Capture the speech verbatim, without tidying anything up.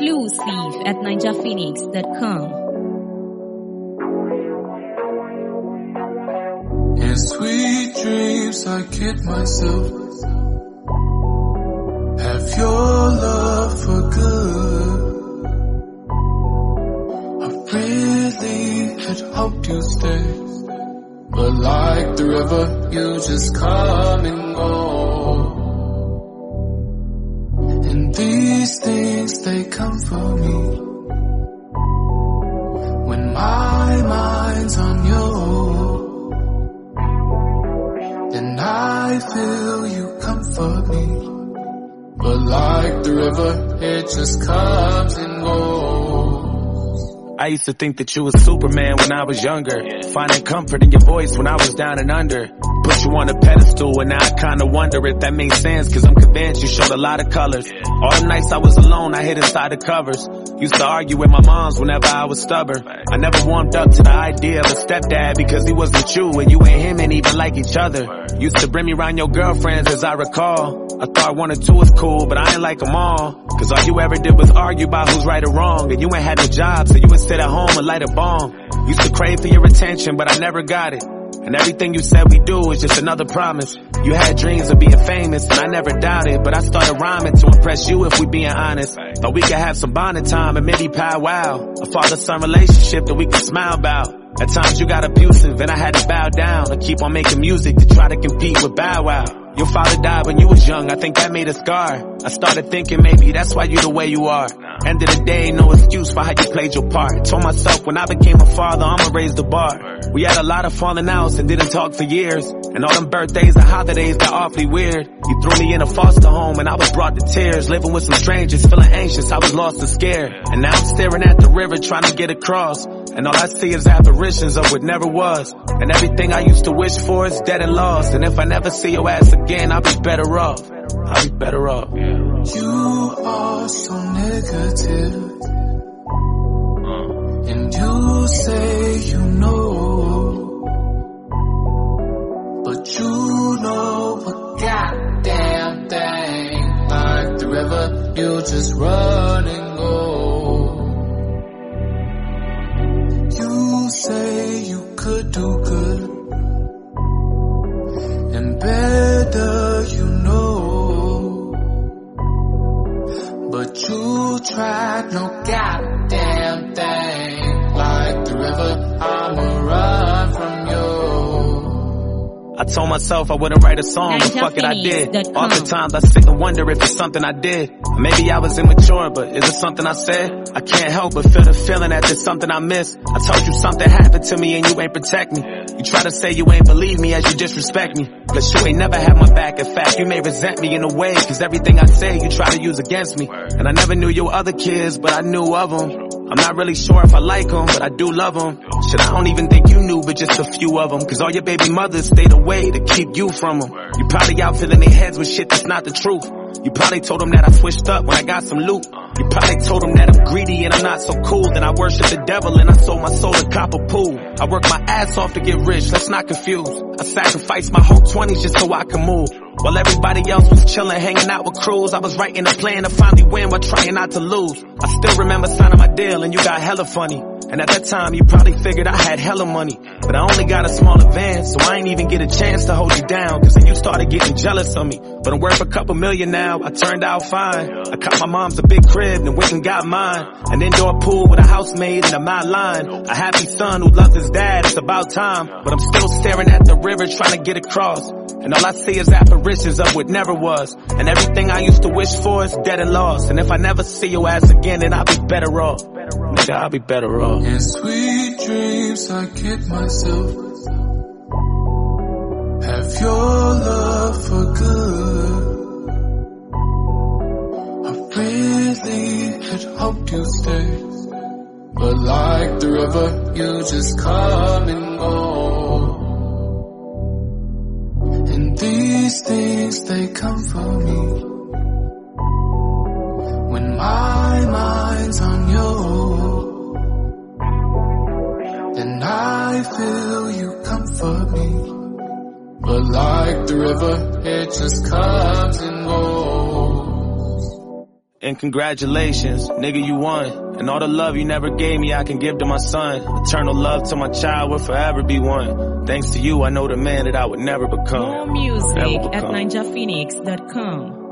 Exclusive at ninja phoenix dot com. In sweet dreams I kid myself, have your love for good. I really had hoped you'd stay, but like the river you just come and go. And these things, they come for me when my mind's on you. Then I feel you comfort me, but like the river, it just comes and goes. I used to think that you was Superman when I was younger, finding comfort in your voice when I was down and under. Put you on a pedestal and now I kinda wonder if that makes sense, cause I'm convinced you showed a lot of colors. All the nights I was alone, I hid inside the covers. Used to argue with my moms whenever I was stubborn. I never warmed up to the idea of a stepdad because he wasn't you and you and him ain't even like each other. Used to bring me around your girlfriends as I recall. I thought one or two was cool, but I ain't like them all. Cause all you ever did was argue about who's right or wrong. And you ain't had no job, so you would sit at home and light a bomb. Used to crave for your attention, but I never got it. And everything you said we do is just another promise. You had dreams of being famous, and I never doubted. But I started rhyming to impress you if we being honest. Thought we could have some bonding time and maybe powwow. A father-son relationship that we could smile about. At times you got abusive and I had to bow down and keep on making music to try to compete with Bow Wow. Your father died when you was young, I think that made a scar. I started thinking maybe that's why you the way you are. End of the day, no excuse for how you played your part. Told myself when I became a father, I'ma raise the bar. We had a lot of falling outs and didn't talk for years. And all them birthdays and holidays got awfully weird. You threw me in a foster home and I was brought to tears. Living with some strangers, feeling anxious, I was lost and scared. And now I'm staring at the river trying to get across. And all I see is apparitions of what never was. And everything I used to wish for is dead and lost. And if I never see your ass again, I'll be better off. I'll be better off. You are so negative, and you say you know, but you know a goddamn thing. Like the river, you just run and go. You say you could do good, and better you know, but you tried no goddamn thing. Like the river, I'ma run from you. I told myself I wouldn't write a song, but fuck it, I did. Oftentimes I sit and wonder if it's something I did. Maybe I was immature, but is it something I said? I can't help but feel the feeling that there's something I missed. I told you something happened to me and you ain't protect me. You try to say you ain't believe me as you disrespect me. But you ain't never had my back. In fact, you may resent me in a way, cause everything I say you try to use against me. And I never knew your other kids, but I knew of them. I'm not really sure if I like them, but I do love them. Shit, I don't even think you knew, but just a few of them. Cause all your baby mothers stayed away to keep you from them. You probably out filling their heads with shit that's not the truth. You probably told them that I switched up when I got some loot. You probably told them that I'm greedy and I'm not so cool. Then I worship the devil and I sold my soul to cop a pool. I worked my ass off to get rich, let's not confuse. I sacrificed my whole twenties just so I can move. While everybody else was chilling, hanging out with crews, I was writing a plan to finally win while trying not to lose. I still remember signing my deal and you got hella funny. And at that time, you probably figured I had hella money. But I only got a small advance, so I ain't even get a chance to hold you down. Cause then you started getting jealous of me. But I'm worth a couple million now, I turned out fine. I caught my mom's a big crib and went and got mine. An indoor pool with a housemaid and a my line. A happy son who loves his dad, it's about time. But I'm still staring at the river trying to get across. And all I see is apparitions of what never was. And everything I used to wish for is dead and lost. And if I never see your ass again, then I'll be better off. Nigga, I'll be better off. In sweet dreams I kid myself, have your love for good. I really had hoped you'd stay, but like the river, you just come and go. And these things, they come for me when my mind's on you. Then I feel you comfort me, but like the river, it just comes and goes. and congratulations, nigga, you won. And all the love you never gave me, I can give to my son. Eternal love to my child will forever be one. Thanks to you, I know the man that I would never become. More music at ninja phoenix dot com.